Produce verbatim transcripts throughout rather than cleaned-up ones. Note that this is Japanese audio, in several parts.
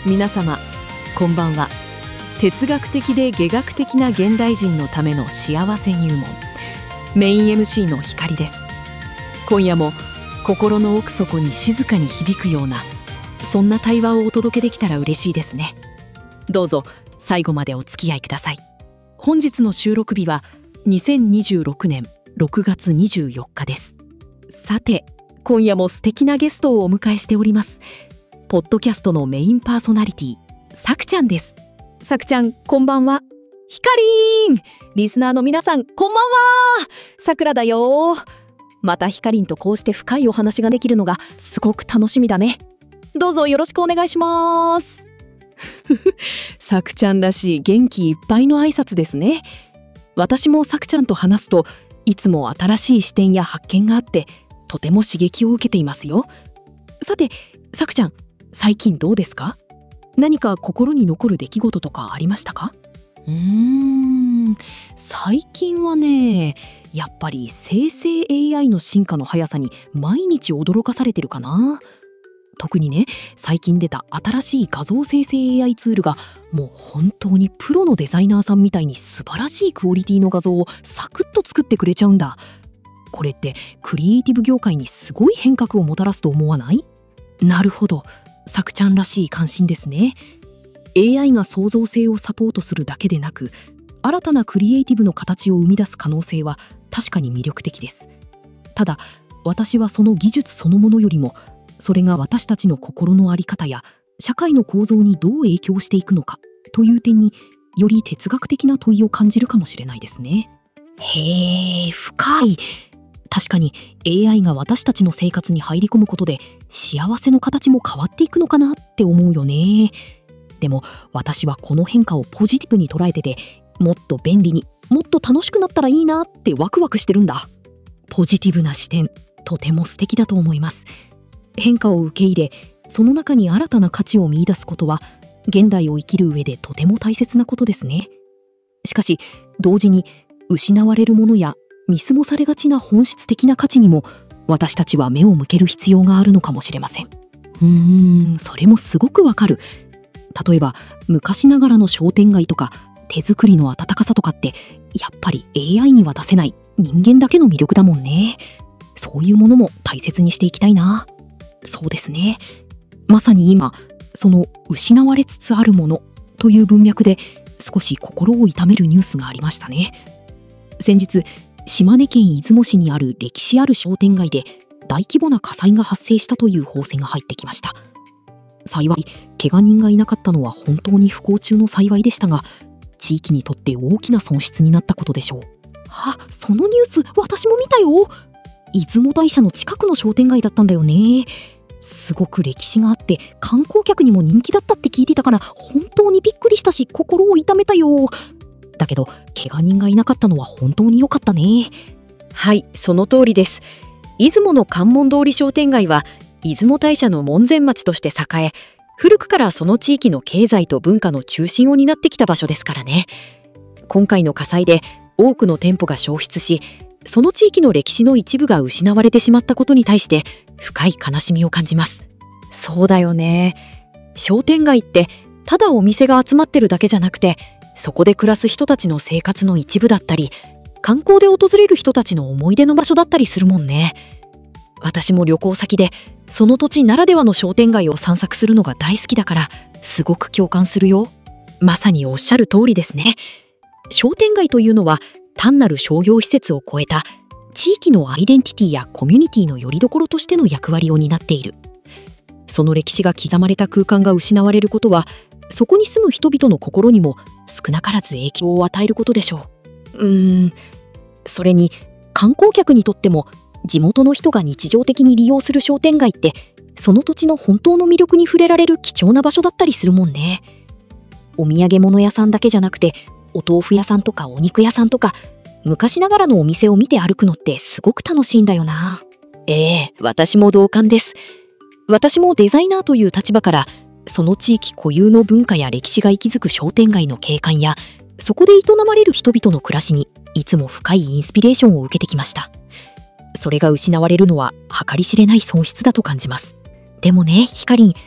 皆様こんばんは。哲学的で下学的な現代人のための幸せ入門、メイン エムシー の光です。今夜も心の奥底に静かに響くような、そんな対話をお届けできたら嬉しいですね。どうぞ最後までお付き合いください。本日の収録日はにせんにじゅうろくねんろくがつにじゅうよっかです。さて、今夜も素敵なゲストをお迎えしております。ポッドキャストのメインパーソナリティ、さくちゃんです。さくちゃん、こんばんは。ひかりん、リスナーの皆さん、こんばんは。さくらだよ。またひかりんとこうして深いお話ができるのがすごく楽しみだね。どうぞよろしくお願いします。さくちゃんらしい元気いっぱいの挨拶ですね。私もさくちゃんと話すといつも新しい視点や発見があって、とても刺激を受けていますよ。さて、さくちゃん、最近どうですか？何か心に残る出来事とかありましたか？うーん、最近はね、やっぱり生成 エーアイ の進化の速さに毎日驚かされてるかな。特にね、最近出た新しい画像生成 エーアイ ツールがもう本当にプロのデザイナーさんみたいに素晴らしいクオリティの画像をサクッと作ってくれちゃうんだ。これってクリエイティブ業界にすごい変革をもたらすと思わない？なるほど、さくちゃんらしい関心ですね。 エーアイ が創造性をサポートするだけでなく、新たなクリエイティブの形を生み出す可能性は確かに魅力的です。ただ、私はその技術そのものよりも、それが私たちの心の在り方や社会の構造にどう影響していくのかという点に、より哲学的な問いを感じるかもしれないですね。へえ、深い。確かに エーアイ が私たちの生活に入り込むことで幸せの形も変わっていくのかなって思うよね。でも私はこの変化をポジティブに捉えてて、もっと便利に、もっと楽しくなったらいいなってワクワクしてるんだ。ポジティブな視点、とても素敵だと思います。変化を受け入れ、その中に新たな価値を見出すことは現代を生きる上でとても大切なことですね。しかし同時に、失われるものや見過ごされがちな本質的な価値にも私たちは目を向ける必要があるのかもしれません。うーん、それもすごくわかる。例えば昔ながらの商店街とか手作りの温かさとかって、やっぱり エーアイ には出せない人間だけの魅力だもんね。そういうものも大切にしていきたいな。そうですね。まさに今、その失われつつあるものという文脈で少し心を痛めるニュースがありましたね。先日、島根県出雲市にある歴史ある商店街で大規模な火災が発生したという報séが入ってきました。幸い怪我人がいなかったのは本当に不幸中の幸いでしたが、地域にとって大きな損失になったことでしょう。あ、そのニュース私も見たよ。出雲大社の近くの商店街だったんだよね。すごく歴史があって観光客にも人気だったって聞いてたから、本当にびっくりしたし心を痛めたよ。だけど怪我人がいなかったのは本当に良かったね。はい、その通りです。出雲の関門通り商店街は出雲大社の門前町として栄え、古くからその地域の経済と文化の中心を担ってきた場所ですからね。今回の火災で多くの店舗が焼失し、その地域の歴史の一部が失われてしまったことに対して深い悲しみを感じます。そうだよね。商店街ってただお店が集まってるだけじゃなくて、そこで暮らす人たちの生活の一部だったり、観光で訪れる人たちの思い出の場所だったりするもんね。私も旅行先でその土地ならではの商店街を散策するのが大好きだから、すごく共感するよ。まさにおっしゃる通りですね。商店街というのは単なる商業施設を超えた地域のアイデンティティやコミュニティの拠り所としての役割を担っている。その歴史が刻まれた空間が失われることは、そこに住む人々の心にも少なからず影響を与えることでしょう。うーん、それに観光客にとっても、地元の人が日常的に利用する商店街って、その土地の本当の魅力に触れられる貴重な場所だったりするもんね。お土産物屋さんだけじゃなくて、お豆腐屋さんとかお肉屋さんとか、昔ながらのお店を見て歩くのってすごく楽しいんだよな。ええ、私も同感です。私もデザイナーという立場から、その地域固有の文化や歴史が息づく商店街の景観や、そこで営まれる人々の暮らしにいつも深いインスピレーションを受けてきました。それが失われるのは計り知れない損失だと感じます。でもね、ひかりん、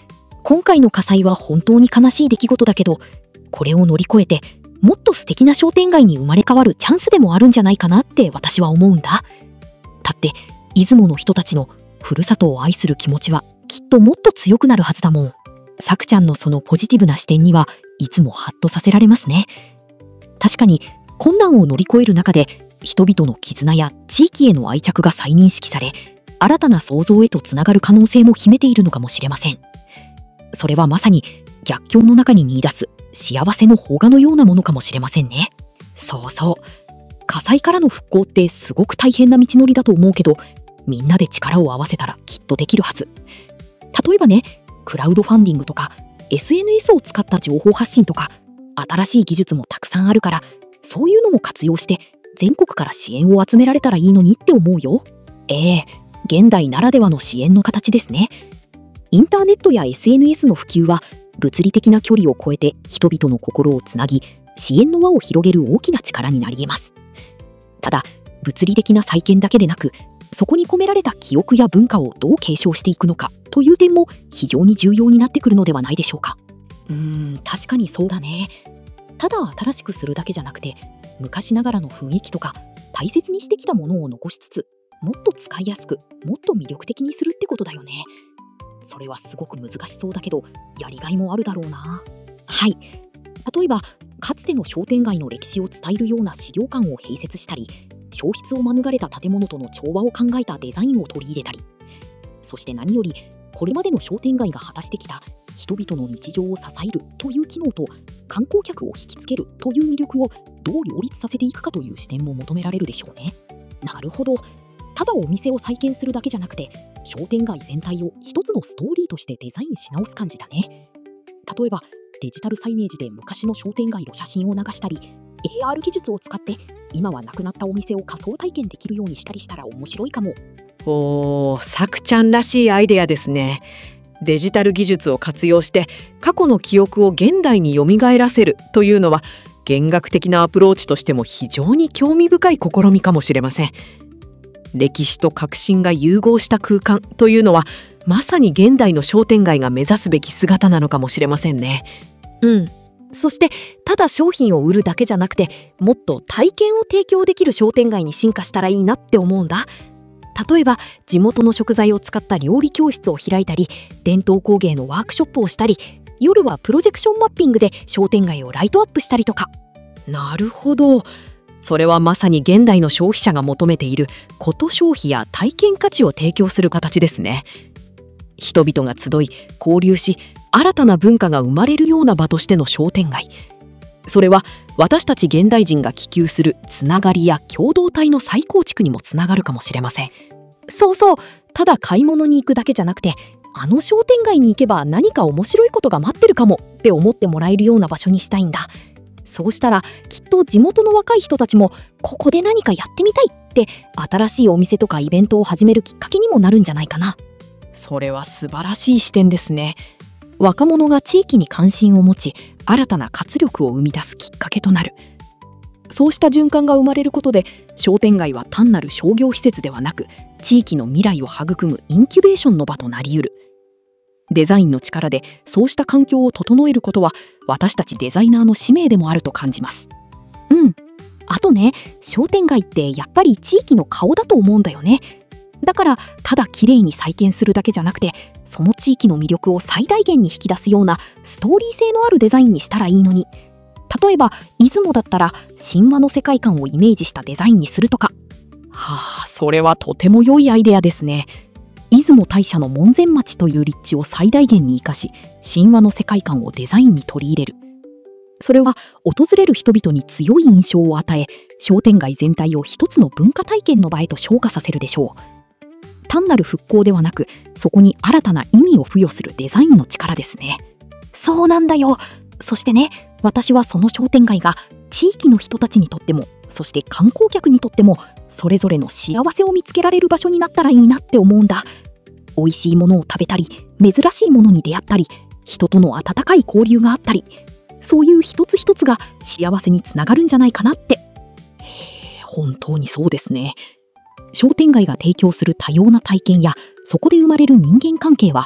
今回の火災は本当に悲しい出来事だけど、これを乗り越えてもっと素敵な商店街に生まれ変わるチャンスでもあるんじゃないかなって私は思うんだ。だって出雲の人たちのふるさとを愛する気持ちはきっともっと強くなるはずだもん。さくちゃんのそのポジティブな視点にはいつもハッとさせられますね。確かに困難を乗り越える中で人々の絆や地域への愛着が再認識され、新たな創造へとつながる可能性も秘めているのかもしれません。それはまさに逆境の中に見出す幸せの邦画のようなものかもしれませんね。そうそう、火災からの復興ってすごく大変な道のりだと思うけど、みんなで力を合わせたらきっとできるはず。例えばね、クラウドファンディングとか エスエヌエス を使った情報発信とか、新しい技術もたくさんあるから、そういうのも活用して全国から支援を集められたらいいのにって思うよ。ええ、現代ならではの支援の形ですね。インターネットや エスエヌエス の普及は物理的な距離を超えて人々の心をつなぎ、支援の輪を広げる大きな力になり得ます。ただ、物理的な再建だけでなく、そこに込められた記憶や文化をどう継承していくのかという点も非常に重要になってくるのではないでしょうか。うーん、確かにそうだね。ただ新しくするだけじゃなくて、昔ながらの雰囲気とか大切にしてきたものを残しつつ、もっと使いやすく、もっと魅力的にするってことだよね。それはすごく難しそうだけど、やりがいもあるだろうな。はい。例えば、かつての商店街の歴史を伝えるような資料館を併設したり、消失を免れた建物との調和を考えたデザインを取り入れたり、そして何より、これまでの商店街が果たしてきた人々の日常を支えるという機能と、観光客を引きつけるという魅力をどう両立させていくかという視点も求められるでしょうね。なるほど。ただお店を再建するだけじゃなくて、商店街全体を一つのストーリーとしてデザインし直す感じだね。例えば、デジタルサイネージで昔の商店街の写真を流したり、エーアール 技術を使って今はなくなったお店を仮想体験できるようにしたりしたら面白いかも。 おー、さくちゃんらしいアイデアですね。デジタル技術を活用して過去の記憶を現代に蘇らせるというのは、弦楽的なアプローチとしても非常に興味深い試みかもしれません。歴史と革新が融合した空間というのは、まさに現代の商店街が目指すべき姿なのかもしれませんね。 うん。そしてただ商品を売るだけじゃなくて、もっと体験を提供できる商店街に進化したらいいなって思うんだ。例えば地元の食材を使った料理教室を開いたり、伝統工芸のワークショップをしたり、夜はプロジェクションマッピングで商店街をライトアップしたりとか。 なるほど。それはまさに現代の消費者が求めているコト消費や体験価値を提供する形ですね。人々が集い交流し、新たな文化が生まれるような場としての商店街。それは私たち現代人が希求するつながりや共同体の再構築にもつながるかもしれません。 そうそう、ただ買い物に行くだけじゃなくて、あの商店街に行けば何か面白いことが待ってるかもって思ってもらえるような場所にしたいんだ。そうしたらきっと地元の若い人たちも、ここで何かやってみたいって新しいお店とかイベントを始めるきっかけにもなるんじゃないかな。 それは素晴らしい視点ですね。若者が地域に関心を持ち、新たな活力を生み出すきっかけとなる。そうした循環が生まれることで、商店街は単なる商業施設ではなく、地域の未来を育むインキュベーションの場となりうる。デザインの力でそうした環境を整えることは、私たちデザイナーの使命でもあると感じます。 うん。あとね、商店街ってやっぱり地域の顔だと思うんだよね。だからただ綺麗に再建するだけじゃなくて、その地域の魅力を最大限に引き出すようなストーリー性のあるデザインにしたらいいのに。例えば出雲だったら神話の世界観をイメージしたデザインにするとか。 はあ、それはとても良いアイデアですね。出雲大社の門前町という立地を最大限に生かし、神話の世界観をデザインに取り入れる。それは訪れる人々に強い印象を与え、商店街全体を一つの文化体験の場へと昇華させるでしょう。単なる復興ではなく、そこに新たな意味を付与するデザインの力ですね。 そうなんだよ。そしてね、私はその商店街が地域の人たちにとっても、そして観光客にとっても、それぞれの幸せを見つけられる場所になったらいいなって思うんだ。美味しいものを食べたり、珍しいものに出会ったり、人との温かい交流があったり、そういう一つ一つが幸せにつながるんじゃないかなって。 へえ、本当にそうですね。商店街が提供する多様な体験や、そこで生まれる人間関係は、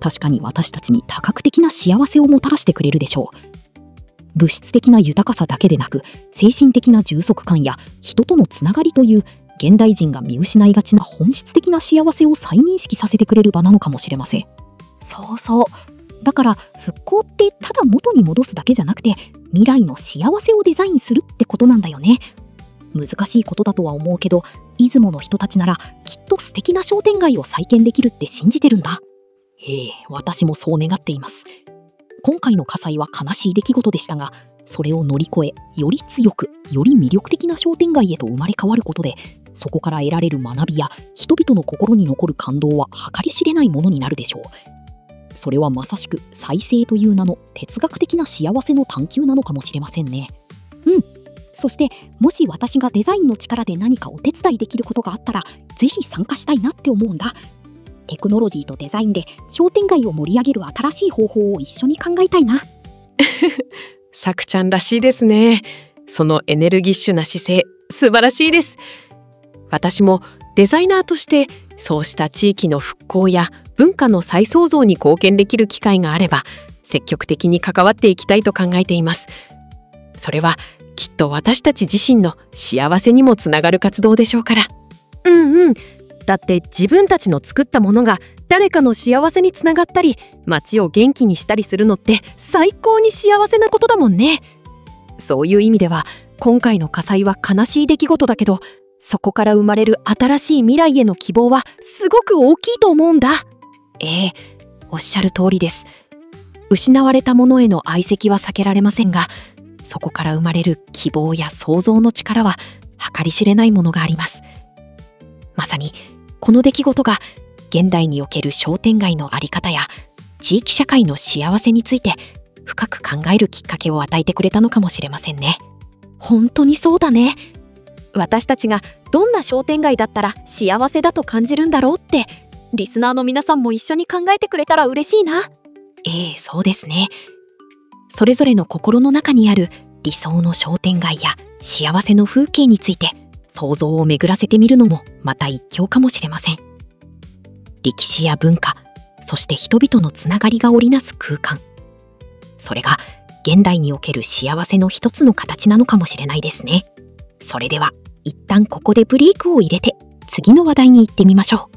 確かに私たちに多角的な幸せをもたらしてくれるでしょう。物質的な豊かさだけでなく、精神的な充足感や人とのつながりという現代人が見失いがちな本質的な幸せを再認識させてくれる場なのかもしれません。そうそう。だから復興ってただ元に戻すだけじゃなくて、未来の幸せをデザインするってことなんだよね。難しいことだとは思うけど、出雲の人たちならきっと素敵な商店街を再建できるって信じてるんだ。ええ、私もそう願っています。今回の火災は悲しい出来事でしたが、それを乗り越え、より強く、より魅力的な商店街へと生まれ変わることで、そこから得られる学びや人々の心に残る感動は計り知れないものになるでしょう。それはまさしく再生という名の哲学的な幸せの探求なのかもしれませんね。うん。そしてもし私がデザインの力で何かお手伝いできることがあったら、ぜひ参加したいなって思うんだ。テクノロジーとデザインで商店街を盛り上げる新しい方法を一緒に考えたいな。 さくちゃんらしいですね。そのエネルギッシュな姿勢、素晴らしいです。私もデザイナーとしてそうした地域の復興や文化の再創造に貢献できる機会があれば、積極的に関わっていきたいと考えています。それはきっと私たち自身の幸せにもつながる活動でしょうから。うんうん。だって自分たちの作ったものが誰かの幸せにつながったり、街を元気にしたりするのって最高に幸せなことだもんね。そういう意味では今回の火災は悲しい出来事だけど、そこから生まれる新しい未来への希望はすごく大きいと思うんだ。ええ、おっしゃる通りです。失われたものへの愛惜は避けられませんが、そこから生まれる希望や創造の力は計り知れないものがあります。まさにこの出来事が現代における商店街の在り方や地域社会の幸せについて深く考えるきっかけを与えてくれたのかもしれませんね。本当にそうだね。私たちがどんな商店街だったら幸せだと感じるんだろうって、リスナーの皆さんも一緒に考えてくれたら嬉しいな。ええ、そうですね。それぞれの心の中にある理想の商店街や幸せの風景について想像を巡らせてみるのもまた一興かもしれません。歴史や文化、そして人々のつながりが織りなす空間。それが現代における幸せの一つの形なのかもしれないですね。それでは一旦ここでブレイクを入れて次の話題に行ってみましょう。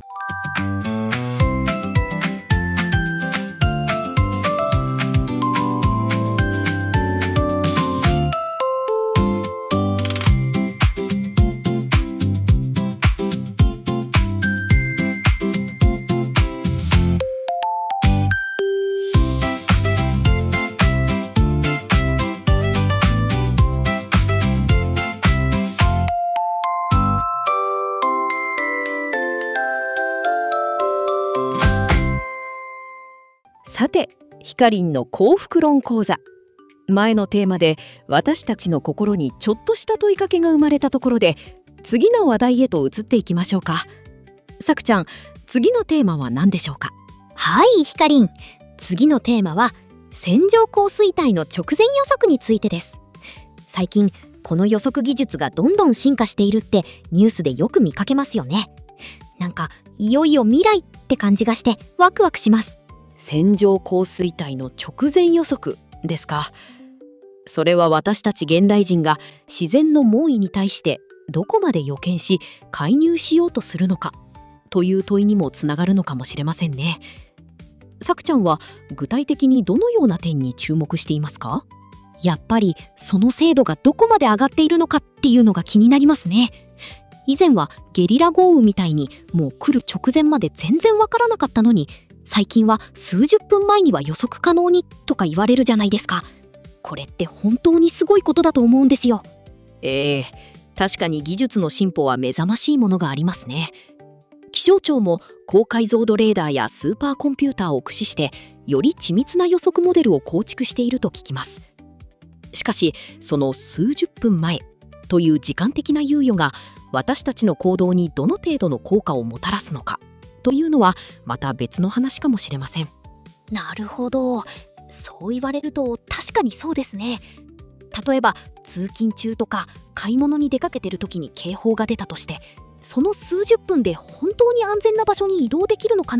さて、ひかりんの幸福論講座。前のテーマで私たちの心にちょっとした問いかけが生まれたところで、次の話題へと移っていきましょうか。さくちゃん、次のテーマは何でしょうか？ はい、ひかりん。次のテーマは線状降水帯の直前予測についてです。最近この予測技術がどんどん進化しているってニュースでよく見かけますよね。なんかいよいよ未来って感じがしてワクワクします。 線状降水帯の直前予測ですか。それは私たち現代人が自然の猛威に対してどこまで予見し介入しようとするのかという問いにもつながるのかもしれませんね。さくちゃんは具体的にどのような点に注目していますか？ やっぱりその精度がどこまで上がっているのかっていうのが気になりますね。以前はゲリラ豪雨みたいにもう来る直前まで全然わからなかったのに、最近は数十分前には予測可能にとか言われるじゃないですか。これって本当にすごいことだと思うんですよ。 ええ、確かに技術の進歩は目覚ましいものがありますね。気象庁も高解像度レーダーやスーパーコンピューターを駆使してより緻密な予測モデルを構築していると聞きます。しかしその数十分前という時間的な猶予が私たちの行動にどの程度の効果をもたらすのかというのはまた別の話かもしれません。 なるほど。そう言われると確かにそうですね。例えば通勤中とか買い物に出かけてる時に警報が出たとして、その数十分で本当に安全な場所に移動できるのかなっ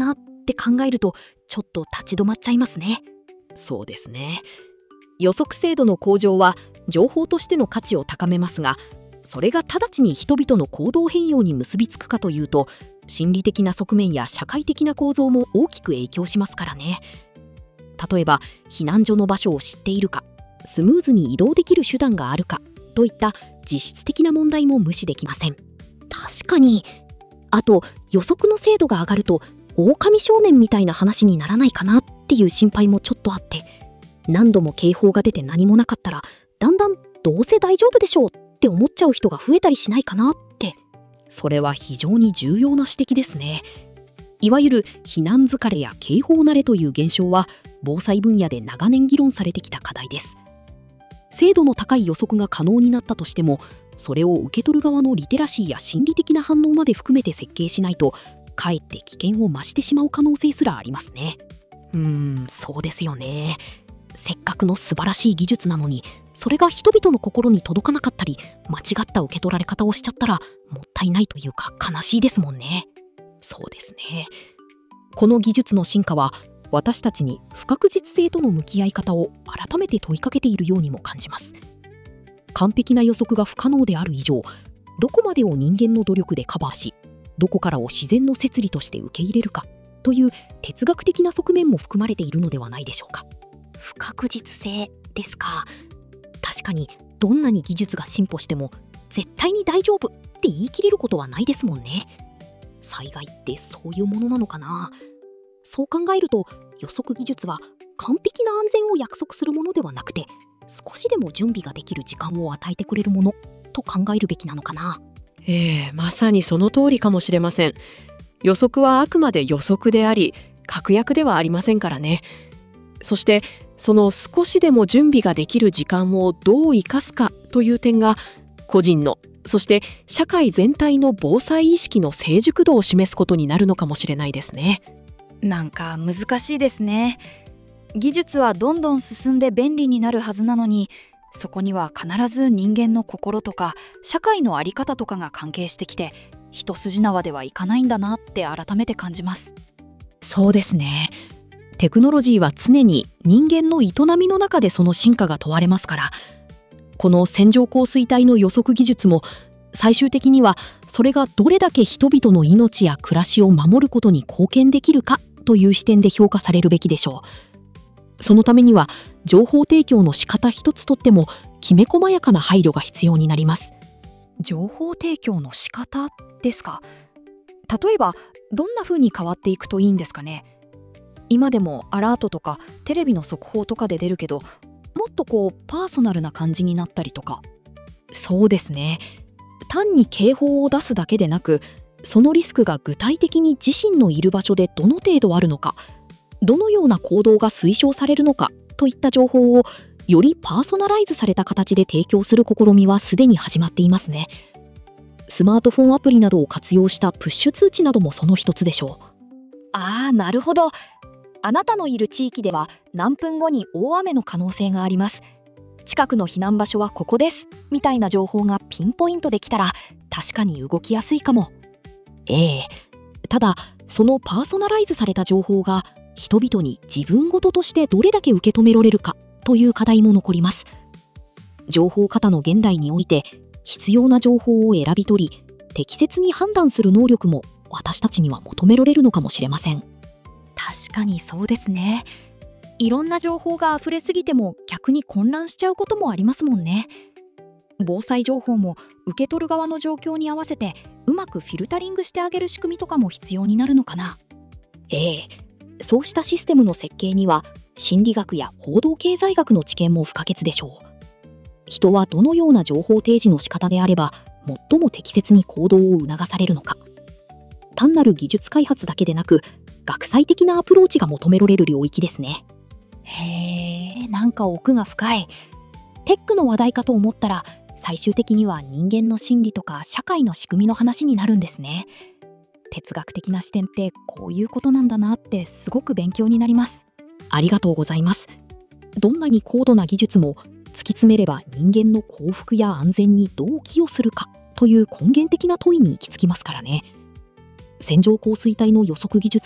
って考えるとちょっと立ち止まっちゃいますね。 そうですね。予測精度の向上は情報としての価値を高めますが、それが直ちに人々の行動変容に結びつくかというと、心理的な側面や社会的な構造も大きく影響しますからね。例えば避難所の場所を知っているか、スムーズに移動できる手段があるかといった実質的な問題も無視できません。 確かに。あと予測の精度が上がると狼少年みたいな話にならないかなっていう心配もちょっとあって、何度も警報が出て何もなかったらだんだんどうせ大丈夫でしょうって思っちゃう人が増えたりしないかなって。 それは非常に重要な指摘ですね。いわゆる避難疲れや警報慣れという現象は防災分野で長年議論されてきた課題です。精度の高い予測が可能になったとしても、それを受け取る側のリテラシーや心理的な反応まで含めて設計しないと、かえって危険を増してしまう可能性すらありますね。 うーん、そうですよね。せっかくの素晴らしい技術なのに、それが人々の心に届かなかったり、間違った受け取られ方をしちゃったらもったいないというか悲しいですもんね。 そうですね。この技術の進化は私たちに不確実性との向き合い方を改めて問いかけているようにも感じます。完璧な予測が不可能である以上、どこまでを人間の努力でカバーし、どこからを自然の摂理として受け入れるかという哲学的な側面も含まれているのではないでしょうか。 不確実性ですか。確かにどんなに技術が進歩しても絶対に大丈夫って言い切れることはないですもんね。災害ってそういうものなのかな。そう考えると予測技術は完璧な安全を約束するものではなくて、少しでも準備ができる時間を与えてくれるものと考えるべきなのかな。 ええ、まさにその通りかもしれません。予測はあくまで予測であり、確約ではありませんからね。そしてその少しでも準備ができる時間をどう生かすかという点が、個人の、そして社会全体の防災意識の成熟度を示すことになるのかもしれないですね。 なんか難しいですね。技術はどんどん進んで便利になるはずなのに、そこには必ず人間の心とか社会の在り方とかが関係してきて、一筋縄ではいかないんだなって改めて感じます。 そうですね。テクノロジーは常に人間の営みの中でその進化が問われますから、この線状降水帯の予測技術も最終的にはそれがどれだけ人々の命や暮らしを守ることに貢献できるかという視点で評価されるべきでしょう。そのためには情報提供の仕方一つとってもきめ細やかな配慮が必要になります。 情報提供の仕方ですか。例えばどんな風に変わっていくといいんですかね。今でもアラートとかテレビの速報とかで出るけど、もっとこうパーソナルな感じになったりとか。 そうですね。単に警報を出すだけでなく、そのリスクが具体的に自身のいる場所でどの程度あるのか、どのような行動が推奨されるのかといった情報をよりパーソナライズされた形で提供する試みはすでに始まっていますね。スマートフォンアプリなどを活用したプッシュ通知などもその一つでしょう。 ああ、なるほど。あなたのいる地域では何分後に大雨の可能性があります。近くの避難場所はここですみたいな情報がピンポイントできたら確かに動きやすいかも。 ええ。ただそのパーソナライズされた情報が人々に自分事としてどれだけ受け止められるかという課題も残ります。情報過多の現代において必要な情報を選び取り適切に判断する能力も私たちには求められるのかもしれません。 確かにそうですね。いろんな情報が溢れすぎても逆に混乱しちゃうこともありますもんね。防災情報も受け取る側の状況に合わせてうまくフィルタリングしてあげる仕組みとかも必要になるのかな。 ええ、そうしたシステムの設計には心理学や行動経済学の知見も不可欠でしょう。人はどのような情報提示の仕方であれば最も適切に行動を促されるのか。単なる技術開発だけでなく学際的なアプローチが求められる領域ですね。 へえ、なんか奥が深い。テックの話題かと思ったら最終的には人間の心理とか社会の仕組みの話になるんですね。哲学的な視点ってこういうことなんだなってすごく勉強になります。 ありがとうございます。どんなに高度な技術も突き詰めれば人間の幸福や安全にどう寄与するかという根源的な問いに行き着きますからね。線状降水帯の予測技術も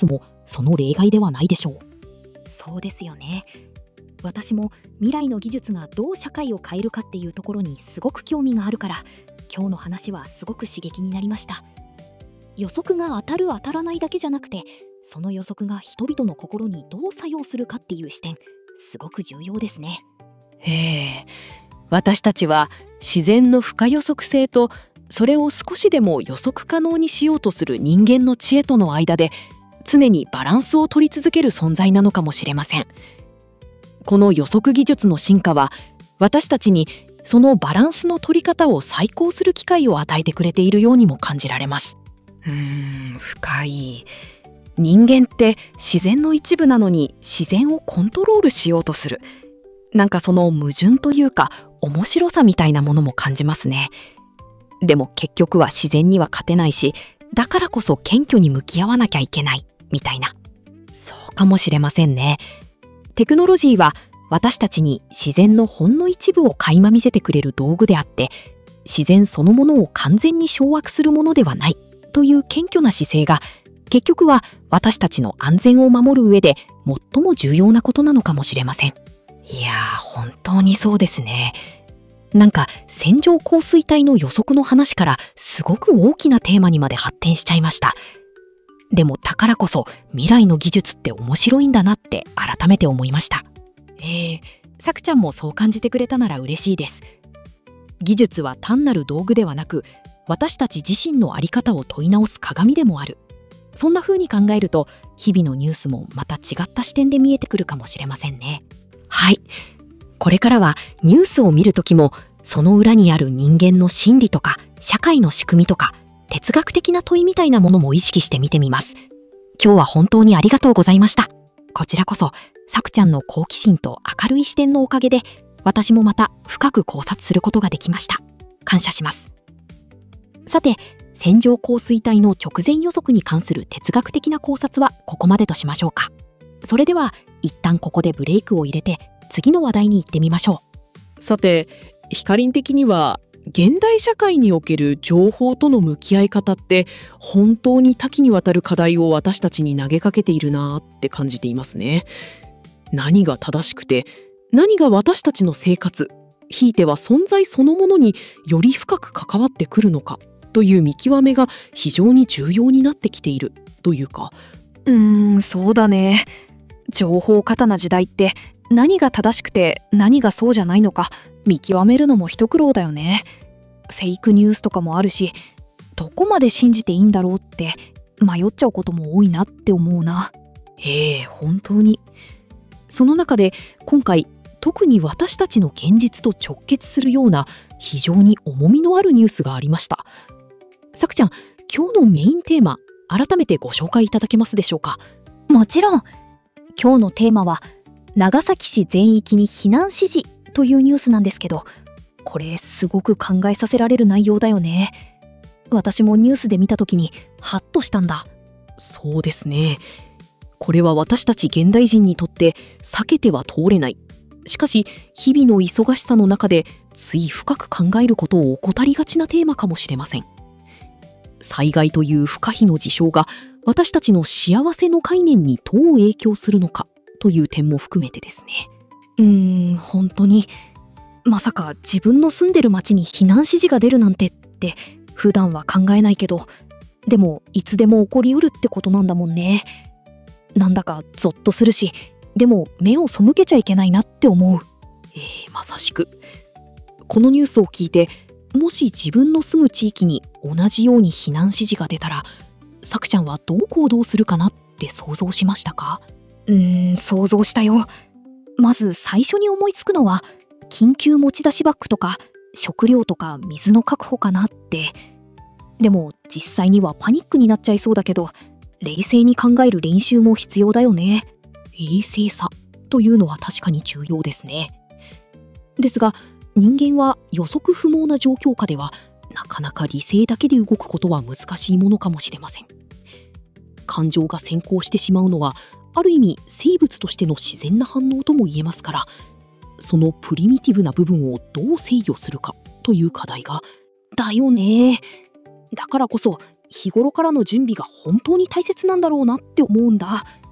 その例外ではないでしょう。 そうですよね。私も未来の技術がどう社会を変えるかっていうところにすごく興味があるから、今日の話はすごく刺激になりました。予測が当たる当たらないだけじゃなくて、その予測が人々の心にどう作用するかっていう視点、すごく重要ですね。 へえ、私たちは自然の不可予測性とそれを少しでも予測可能にしようとする人間の知恵との間で常にバランスを取り続ける存在なのかもしれません。この予測技術の進化は私たちにそのバランスの取り方を再考する機会を与えてくれているようにも感じられます。うーん、深い。人間って自然の一部なのに自然をコントロールしようとする。なんかその矛盾というか面白さみたいなものも感じますね。でも結局は自然には勝てないし、だからこそ謙虚に向き合わなきゃいけないみたいな。そうかもしれませんね。テクノロジーは私たちに自然のほんの一部を垣間見せてくれる道具であって、自然そのものを完全に掌握するものではないという謙虚な姿勢が、結局は私たちの安全を守る上で最も重要なことなのかもしれません。いやー、本当にそうですね。なんか線状降水帯の予測の話からすごく大きなテーマにまで発展しちゃいました。でもだからこそ未来の技術って面白いんだなって改めて思いました。えー、さくちゃんもそう感じてくれたなら嬉しいです。技術は単なる道具ではなく、私たち自身の在り方を問い直す鏡でもある。そんな風に考えると、日々のニュースもまた違った視点で見えてくるかもしれませんね。はい。これからはニュースを見るときも、その裏にある人間の心理とか、社会の仕組みとか、哲学的な問いみたいなものも意識して見てみます。今日は本当にありがとうございました。こちらこそ、さくちゃんの好奇心と明るい視点のおかげで、私もまた深く考察することができました。感謝します。さて、線状降水帯の直前予測に関する哲学的な考察はここまでとしましょうか。それでは一旦ここでブレイクを入れて次の話題に行ってみましょう。さて、ひかりん的には現代社会における情報との向き合い方って本当に多岐にわたる課題を私たちに投げかけているなって感じていますね。何が正しくて、何が私たちの生活、ひいては存在そのものにより深く関わってくるのかという見極めが非常に重要になってきているというか。 うーん、そうだね。情報過多な時代って何が正しくて何がそうじゃないのか見極めるのも一苦労だよね。フェイクニュースとかもあるし、どこまで信じていいんだろうって迷っちゃうことも多いなって思うな。 ええ、本当に。その中で今回特に私たちの現実と直結するような非常に重みのあるニュースがありました。さくちゃん、今日のメインテーマ改めてご紹介いただけますでしょうか。 もちろん。今日のテーマは長崎市全域に避難指示というニュースなんですけど、これすごく考えさせられる内容だよね。私もニュースで見た時にハッとしたんだ。 そうですね。これは私たち現代人にとって避けては通れない、しかし日々の忙しさの中でつい深く考えることを怠りがちなテーマかもしれません。災害という不可避の事象が私たちの幸せの概念にどう影響するのかという点も含めてですね。 うーん、本当にまさか自分の住んでる町に避難指示が出るなんてって普段は考えないけど、でもいつでも起こりうるってことなんだもんね。なんだかゾッとするし、でも目を背けちゃいけないなって思う。 えー、まさしく。このニュースを聞いて、もし自分の住む地域に同じように避難指示が出たら、さくちゃんはどう行動するかなって想像しましたか？ うーん、想像したよ。まず最初に思いつくのは緊急持ち出しバッグとか食料とか水の確保かなって。でも実際にはパニックになっちゃいそうだけど、冷静に考える練習も必要だよね。 冷静さというのは確かに重要ですね。ですが人間は予測不毛な状況下ではなかなか理性だけで動くことは難しいものかもしれません。感情が先行してしまうのはある意味生物としての自然な反応とも言えますから、そのプリミティブな部分をどう制御するかという課題が。 だよね。 だからこそ日頃からの準備が本当に大切なんだろうなって思うんだ。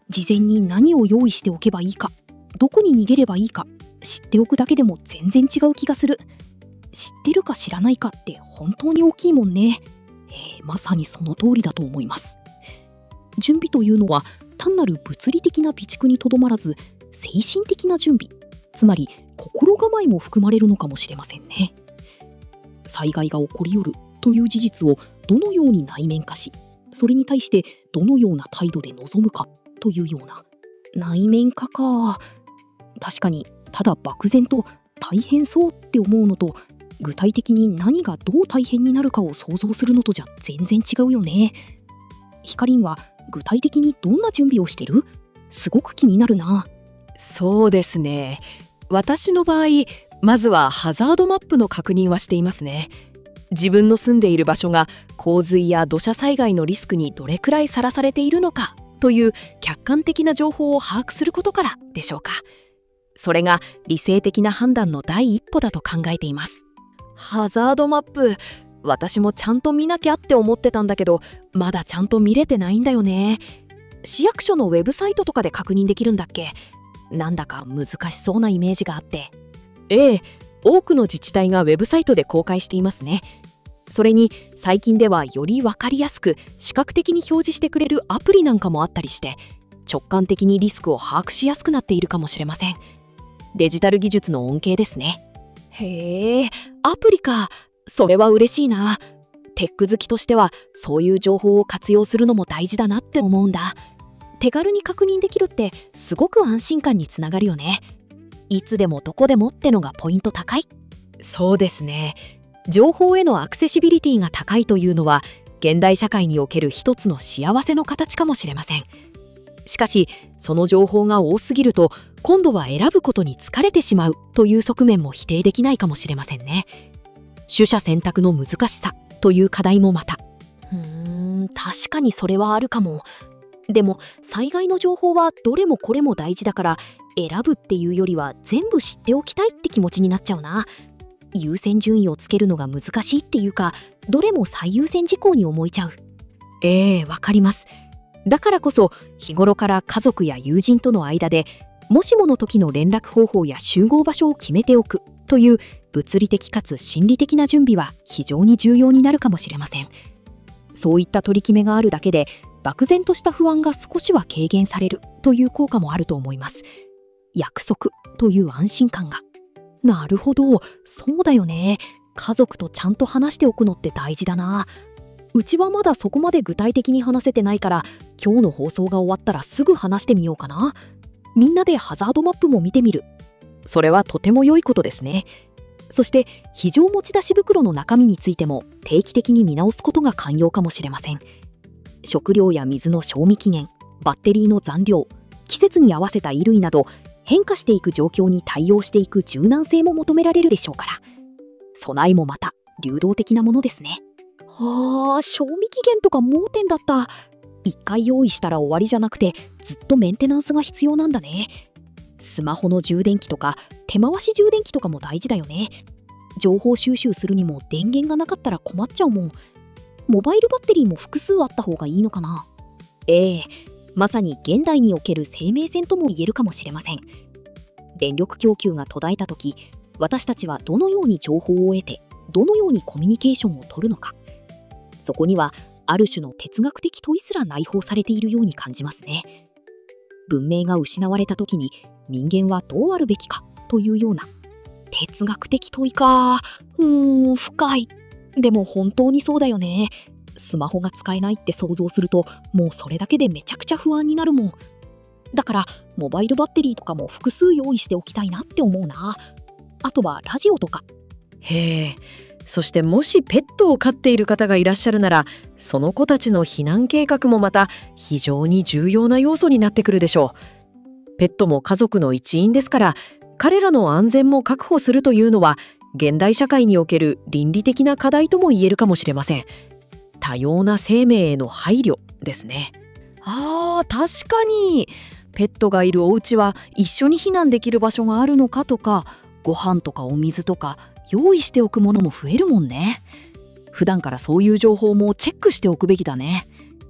事前に何を用意しておけばいいか、どこに逃げればいいか知っておくだけでも全然違う気がする。知ってるか知らないかって本当に大きいもんね。えー、まさにその通りだと思います。準備というのは単なる物理的な備蓄にとどまらず、精神的な準備、つまり心構えも含まれるのかもしれませんね。災害が起こりうるという事実をどのように内面化し、それに対してどのような態度で臨むかというような。内面化か。確かにただ漠然と大変そうって思うのと、具体的に何がどう大変になるかを想像するのとじゃ全然違うよね。ひかりんは具体的にどんな準備をしてる？すごく気になるな。 そうですね。私の場合、まずはハザードマップの確認はしていますね。自分の住んでいる場所が洪水や土砂災害のリスクにどれくらいさらされているのかという客観的な情報を把握することからでしょうか。それが理性的な判断の第一歩だと考えています。ハザードマップ、私もちゃんと見なきゃって思ってたんだけど、まだちゃんと見れてないんだよね。市役所のウェブサイトとかで確認できるんだっけ？なんだか難しそうなイメージがあって。ええ、多くの自治体がウェブサイトで公開していますね。それに最近ではより分かりやすく視覚的に表示してくれるアプリなんかもあったりして、直感的にリスクを把握しやすくなっているかもしれません。デジタル技術の恩恵ですね。へえ、アプリか。それは嬉しいな。テック好きとしてはそういう情報を活用するのも大事だなって思うんだ。手軽に確認できるってすごく安心感につながるよね。いつでもどこでもってのがポイント高い。そうですね。情報へのアクセシビリティが高いというのは現代社会における一つの幸せの形かもしれません。しかしその情報が多すぎると今度は選ぶことに疲れてしまうという側面も否定できないかもしれませんね。取捨選択の難しさという課題もまた。 うーん、確かにそれはあるかも。でも災害の情報はどれもこれも大事だから、選ぶっていうよりは全部知っておきたいって気持ちになっちゃうな。優先順位をつけるのが難しいっていうか、どれも最優先事項に思えちゃう。 ええ、わかります。だからこそ日頃から家族や友人との間でもしもの時の連絡方法や集合場所を決めておくという物理的かつ心理的な準備は非常に重要になるかもしれません。そういった取り決めがあるだけで漠然とした不安が少しは軽減されるという効果もあると思います。約束という安心感が。 なるほど、そうだよね。家族とちゃんと話しておくのって大事だな。うちはまだそこまで具体的に話せてないから、今日の放送が終わったらすぐ話してみようかな。みんなでハザードマップも見てみる。 それはとても良いことですね。 そして非常持ち出し袋の中身についても定期的に見直すことが肝要かもしれません。食料や水の賞味期限、バッテリーの残量、季節に合わせた衣類など変化していく状況に対応していく柔軟性も求められるでしょうから、備えもまた流動的なものですね。あー、賞味期限とか盲点だった。一回用意したら終わりじゃなくてずっとメンテナンスが必要なんだね。スマホの充電器とか手回し充電器とかも大事だよね。情報収集するにも電源がなかったら困っちゃうもん。モバイルバッテリーも複数あった方がいいのかな。ええ、まさに現代における生命線とも言えるかもしれません。電力供給が途絶えた時、私たちはどのように情報を得てどのようにコミュニケーションを取るのか、そこにはある種の哲学的問いすら内包されているように感じますね。文明が失われた時に人間はどうあるべきかというような哲学的問いか。うーん、深い。でも本当にそうだよね。スマホが使えないって想像するともうそれだけでめちゃくちゃ不安になるもん。だからモバイルバッテリーとかも複数用意しておきたいなって思うな。あとはラジオとか。 へえ。そしてもしペットを飼っている方がいらっしゃるなら、その子たちの避難計画もまた非常に重要な要素になってくるでしょう。ペットも家族の一員ですから、彼らの安全も確保するというのは現代社会における倫理的な課題とも言えるかもしれません。多様な生命への配慮ですね。 あー、確かにペットがいるお家は一緒に避難できる場所があるのかとか、ご飯とかお水とか用意しておくものも増えるもんね。普段からそういう情報もチェックしておくべきだね。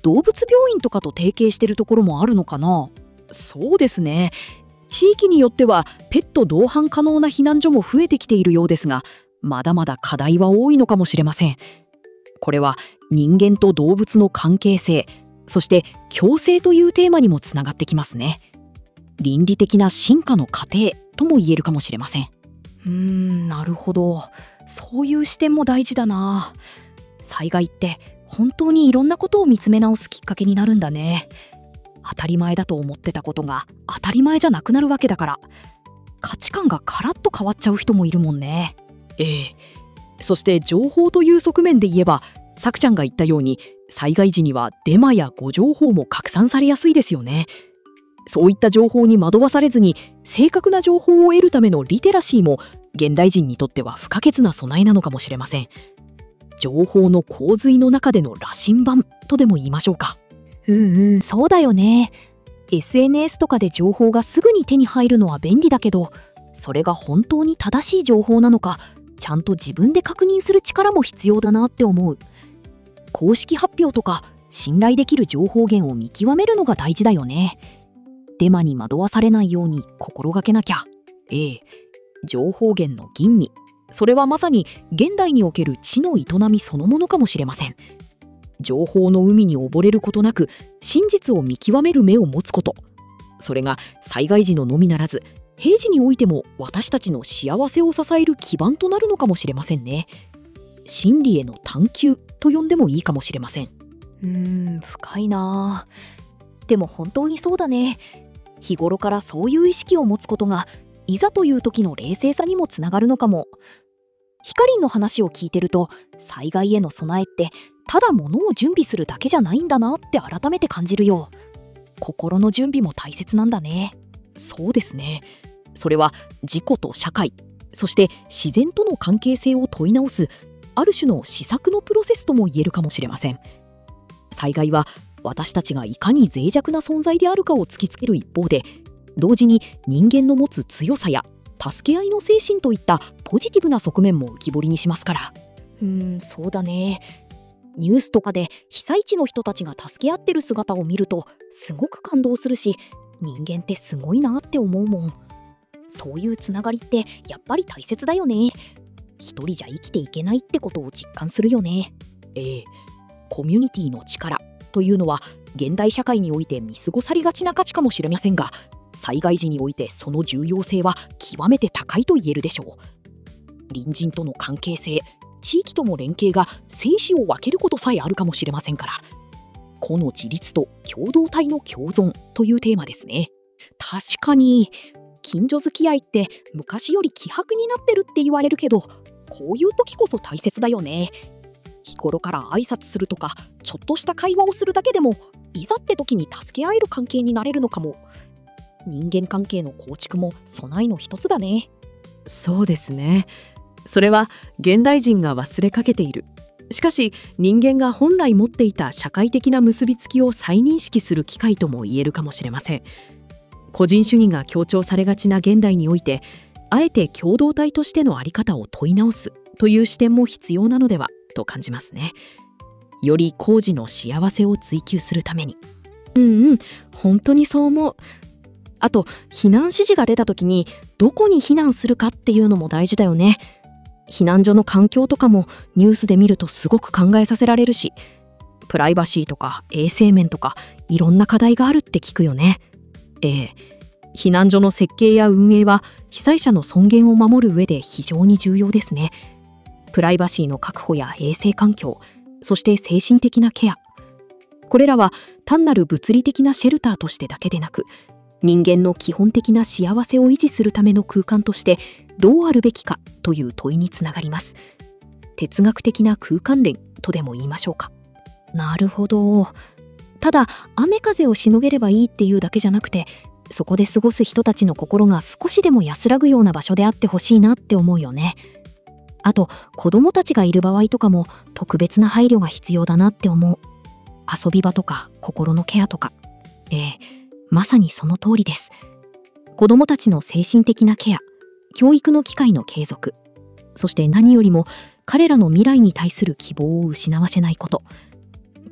動物病院とかと提携してるところもあるのかな。そうですね。地域によってはペット同伴可能な避難所も増えてきているようですが、まだまだ課題は多いのかもしれません。これは人間と動物の関係性、そして共生というテーマにもつながってきますね。倫理的な進化の過程とも言えるかもしれません。 うーん、なるほど。そういう視点も大事だな。災害って本当にいろんなことを見つめ直すきっかけになるんだね。当たり前だと思ってたことが当たり前じゃなくなるわけだから、価値観がカラッと変わっちゃう人もいるもんね。 ええ。そして情報という側面で言えば、さくちゃんが言ったように災害時にはデマや誤情報も拡散されやすいですよね。そういった情報に惑わされずに正確な情報を得るためのリテラシーも現代人にとっては不可欠な備えなのかもしれません。情報の洪水の中での羅針盤とでも言いましょうか。 うんうん、そうだよね。 エスエヌエス とかで情報がすぐに手に入るのは便利だけど、それが本当に正しい情報なのかちゃんと自分で確認する力も必要だなって思う。公式発表とか信頼できる情報源を見極めるのが大事だよね。デマに惑わされないように心がけなきゃ。 ええ、情報源の吟味、それはまさに現代における知の営みそのものかもしれません。情報の海に溺れることなく真実を見極める目を持つこと、それが災害時ののみならず平時においても私たちの幸せを支える基盤となるのかもしれませんね。真理への探求と呼んでもいいかもしれません。 うーん、深いな。でも本当にそうだね。日頃からそういう意識を持つことがいざという時の冷静さにもつながるのかも。ひかりんの話を聞いてると、災害への備えってただ物を準備するだけじゃないんだなって改めて感じるよ。心の準備も大切なんだね。 そうですね。それは自己と社会、そして自然との関係性を問い直すある種の思索のプロセスとも言えるかもしれません。災害は私たちがいかに脆弱な存在であるかを突きつける一方で、同時に人間の持つ強さや助け合いの精神といったポジティブな側面も浮き彫りにしますから。 うーん、そうだね。ニュースとかで被災地の人たちが助け合ってる姿を見るとすごく感動するし、人間ってすごいなって思うもん。そういうつながりってやっぱり大切だよね。一人じゃ生きていけないってことを実感するよね。 ええ、コミュニティの力というのは現代社会において見過ごされがちな価値かもしれませんが、災害時においてその重要性は極めて高いと言えるでしょう。隣人との関係性、地域との連携が生死を分けることさえあるかもしれませんから、個の自立と共同体の共存というテーマですね。 確かに近所付き合いって昔より希薄になってるって言われるけど、こういう時こそ大切だよね。日頃から挨拶するとかちょっとした会話をするだけでもいざって時に助け合える関係になれるのかも。人間関係の構築も備えの一つだね。 そうですね。それは現代人が忘れかけている、しかし人間が本来持っていた社会的な結びつきを再認識する機会とも言えるかもしれません。個人主義が強調されがちな現代において、あえて共同体としての在り方を問い直すという視点も必要なのではと感じますね。より公事の幸せを追求するために。 うんうん、本当にそう思う。あと避難指示が出た時にどこに避難するかっていうのも大事だよね。避難所の環境とかもニュースで見るとすごく考えさせられるし、プライバシーとか衛生面とかいろんな課題があるって聞くよね。 ええ、避難所の設計や運営は被災者の尊厳を守る上で非常に重要ですね。プライバシーの確保や衛生環境、そして精神的なケア、これらは単なる物理的なシェルターとしてだけでなく、人間の基本的な幸せを維持するための空間としてどうあるべきかという問いにつながります。哲学的な空間連とでも言いましょうか。 なるほど。ただ雨風をしのげればいいっていうだけじゃなくて、そこで過ごす人たちの心が少しでも安らぐような場所であってほしいなって思うよね。あと子供たちがいる場合とかも特別な配慮が必要だなって思う。遊び場とか心のケアとか、ええ、まさにその通りです。子供たちの精神的なケア、教育の機会の継続、そして何よりも彼らの未来に対する希望を失わせないこと、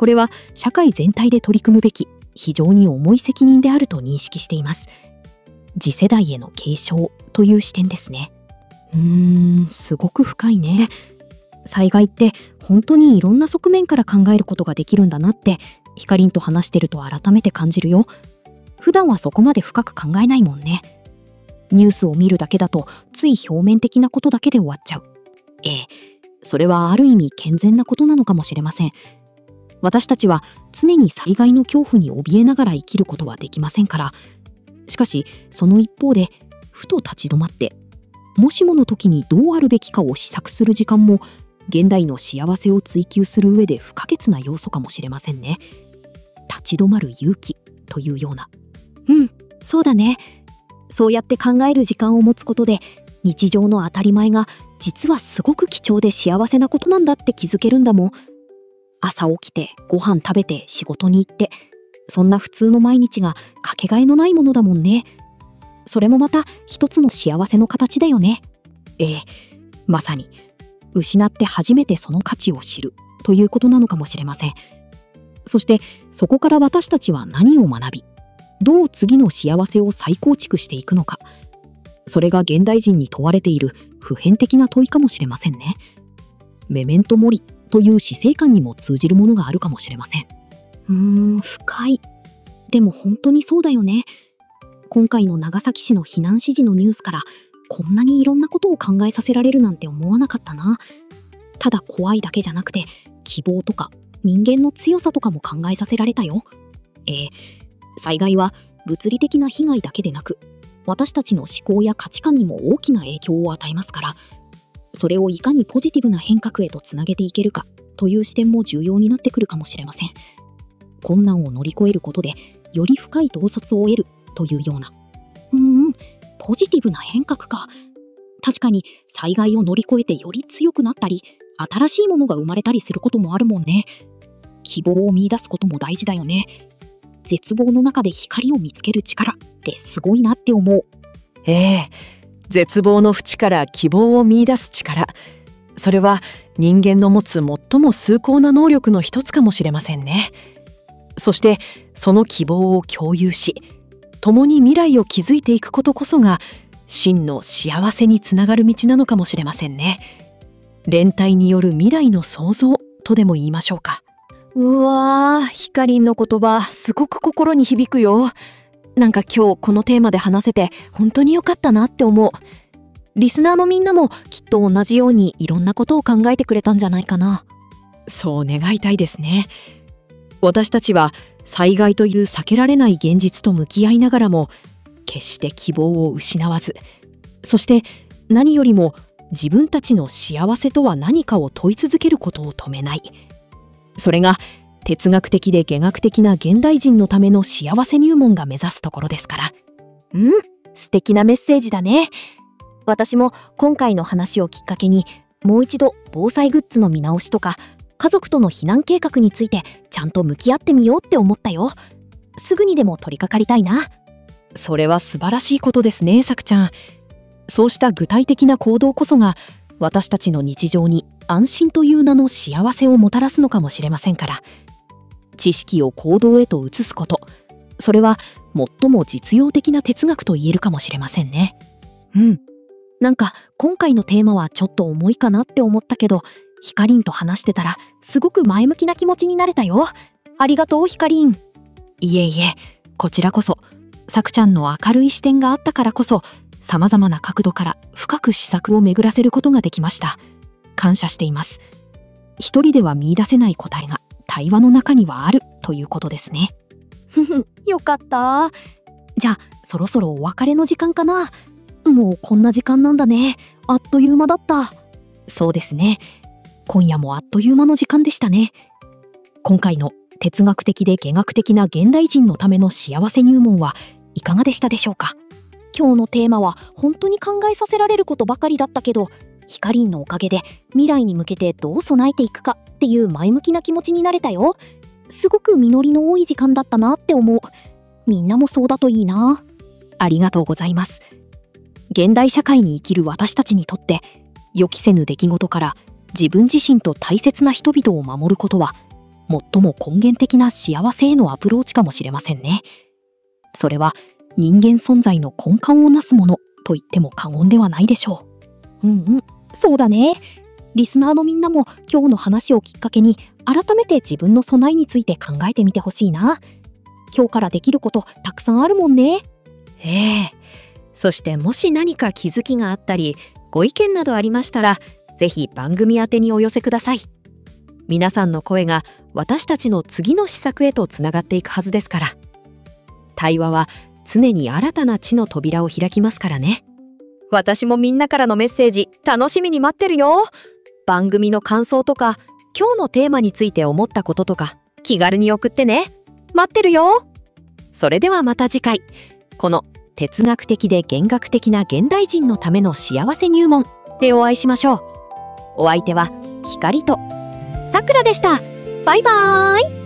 これは社会全体で取り組むべき非常に重い責任であると認識しています。次世代への継承という視点ですね。うーん、すごく深いね。災害って本当にいろんな側面から考えることができるんだなってひかりんと話してると改めて感じるよ。普段はそこまで深く考えないもんね。ニュースを見るだけだとつい表面的なことだけで終わっちゃう。ええ、それはある意味健全なことなのかもしれません。私たちは常に災害の恐怖に怯えながら生きることはできませんから。しかしその一方でふと立ち止まってもしもの時にどうあるべきかを思索する時間も現代の幸せを追求する上で不可欠な要素かもしれませんね。立ち止まる勇気というような。 うん、そうだね。そうやって考える時間を持つことで日常の当たり前が実はすごく貴重で幸せなことなんだって気づけるんだもん。朝起きてご飯食べて仕事に行って、そんな普通の毎日がかけがえのないものだもんね。それもまた一つの幸せの形だよね。 ええ、まさに失って初めてその価値を知るということなのかもしれません。そしてそこから私たちは何を学び、どう次の幸せを再構築していくのか。それが現代人に問われている普遍的な問いかもしれませんね。メメントモリという死生観にも通じるものがあるかもしれません。 うーん、深い。でも本当にそうだよね。今回の長崎市の避難指示のニュースからこんなにいろんなことを考えさせられるなんて思わなかったな。ただ怖いだけじゃなくて希望とか人間の強さとかも考えさせられたよ。えー、災害は物理的な被害だけでなく私たちの思考や価値観にも大きな影響を与えますから、それをいかにポジティブな変革へとつなげていけるかという視点も重要になってくるかもしれません。困難を乗り越えることでより深い洞察を得るというような。うーん、ポジティブな変革か。確かに災害を乗り越えてより強くなったり新しいものが生まれたりすることもあるもんね。希望を見出すことも大事だよね。絶望の中で光を見つける力ってすごいなって思う。 ええ、絶望の淵から希望を見出す力、それは人間の持つ最も崇高な能力の一つかもしれませんね。そしてその希望を共有し共に未来を築いていくことこそが真の幸せにつながる道なのかもしれませんね。連帯による未来の創造とでも言いましょうか。うわー、ひかりんの言葉すごく心に響くよ。なんか今日このテーマで話せて本当に良かったなって思う。リスナーのみんなもきっと同じようにいろんなことを考えてくれたんじゃないかな。そう願いたいですね。私たちは災害という避けられない現実と向き合いながらも決して希望を失わず、そして何よりも自分たちの幸せとは何かを問い続けることを止めない。それが哲学的で下学的な現代人のための幸せ入門が目指すところですから。 うん、素敵なメッセージだね。私も今回の話をきっかけにもう一度防災グッズの見直しとか家族との避難計画についてちゃんと向き合ってみようって思ったよ。すぐにでも取り掛かりたいな。 それは素晴らしいことですね、さくちゃん。そうした具体的な行動こそが私たちの日常に安心という名の幸せをもたらすのかもしれませんから。知識を行動へと移すこと、それは最も実用的な哲学と言えるかもしれませんね。 うん、なんか今回のテーマはちょっと重いかなって思ったけど、ひかりんと話してたらすごく前向きな気持ちになれたよ。ありがとうひかりん。 いえいえ、こちらこそさくちゃんの明るい視点があったからこそさまざまな角度から深く思索を巡らせることができました。感謝しています。一人では見出せない答えが対話の中にはあるということですね。 ふふ、よかった。じゃあそろそろお別れの時間かな。もうこんな時間なんだね。あっという間だった。 そうですね。今夜もあっという間の時間でしたね。今回の哲学的で下学的な現代人のための幸せ入門はいかがでしたでしょうか。 今日のテーマは本当に考えさせられることばかりだったけど、ひかりんのおかげで未来に向けてどう備えていくかっていう前向きな気持ちになれたよ。すごく実りの多い時間だったなって思う。みんなもそうだといいな。 ありがとうございます。現代社会に生きる私たちにとって予期せぬ出来事から自分自身と大切な人々を守ることは最も根源的な幸せへのアプローチかもしれませんね。それは人間存在の根幹をなすものと言っても過言ではないでしょう。うんうん、そうだね。リスナーのみんなも今日の話をきっかけに改めて自分の備えについて考えてみてほしいな。今日からできることたくさんあるもんね。 ええ。そしてもし何か気づきがあったりご意見などありましたら、ぜひ番組宛てにお寄せください。皆さんの声が私たちの次の施策へとつながっていくはずですから。対話は常に新たな知の扉を開きますからね。私もみんなからのメッセージ楽しみに待ってるよ。番組の感想とか今日のテーマについて思ったこととか気軽に送ってね。待ってるよ。それではまた次回、この哲学的で弦楽的な現代人のための幸せ入門でお会いしましょう。お相手は光とさくらでした。バイバーイ。